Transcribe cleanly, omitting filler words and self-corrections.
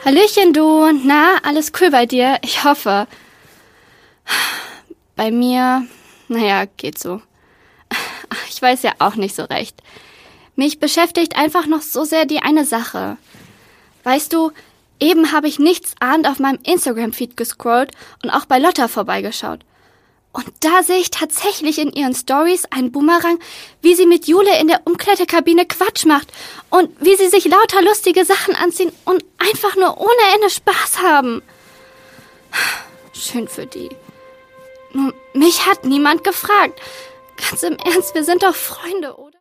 Hallöchen, du. Na, alles cool bei dir? Ich hoffe. Bei mir, naja, geht so. Ich weiß ja auch nicht so recht. Mich beschäftigt einfach noch so sehr die eine Sache. Weißt du, eben habe ich nichtsahnend auf meinem Instagram-Feed gescrollt und auch bei Lotta vorbeigeschaut. Und da sehe ich tatsächlich in ihren Stories einen Boomerang, wie sie mit Jule in der Umkleidekabine Quatsch macht und wie sie sich lauter lustige Sachen anziehen und einfach nur ohne Ende Spaß haben. Schön für die. Nur mich hat niemand gefragt. Ganz im Ernst, wir sind doch Freunde, oder?